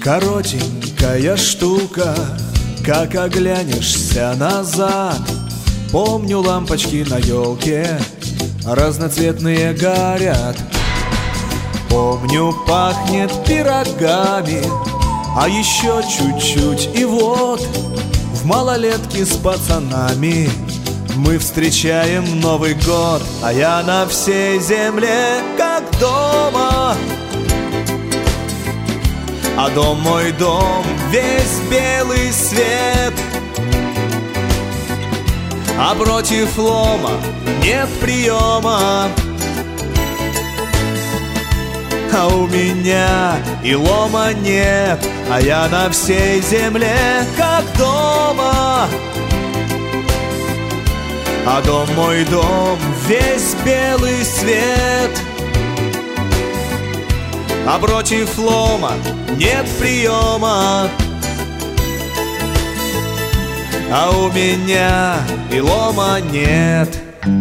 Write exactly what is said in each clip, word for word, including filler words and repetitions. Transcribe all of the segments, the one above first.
Коротенькая штука, как оглянешься назад. Помню, лампочки на елке разноцветные горят. Помню, пахнет пирогами, а еще чуть-чуть и вот в малолетке с пацанами мы встречаем Новый год. А я на всей земле как дома, а дом мой дом весь белый свет. А против лома нет приема, а у меня и лома нет. А я на всей земле как дома, а дом мой дом весь белый свет. А против лома нет приема, а у меня и лома нет.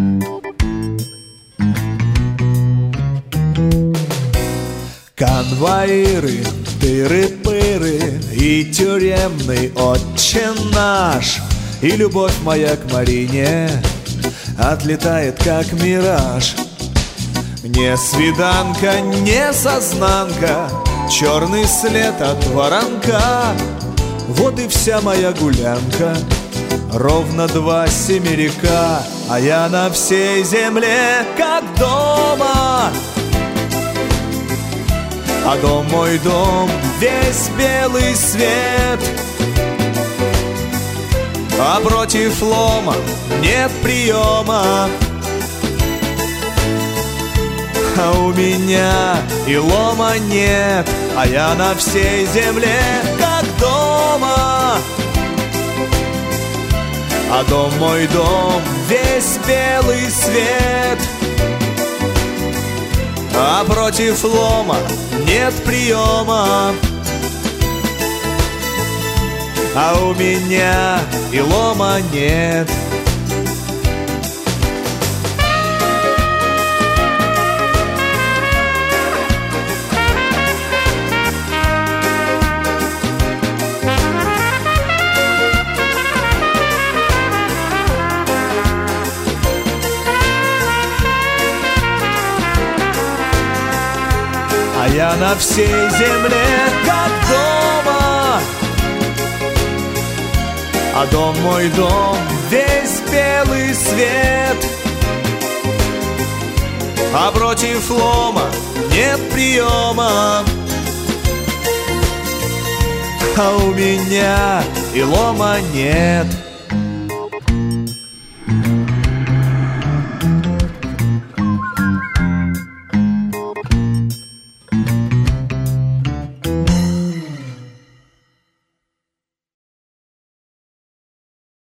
Конвоиры, тыры-пыры и тюремный отче наш, и любовь моя к Марине отлетает как мираж. Не свиданка, не сознанка, черный след от воронка. Вот и вся моя гулянка, ровно два семерика. А я на всей земле как дома, а дом мой дом весь белый свет. А против лома нет приема, а у меня и лома нет. А я на всей земле как дома, а дом мой дом весь белый свет. А против лома нет приема, а у меня и лома нет. А я на всей земле как дома, а дом мой дом весь белый свет. А против лома нет приема, а у меня и лома нет.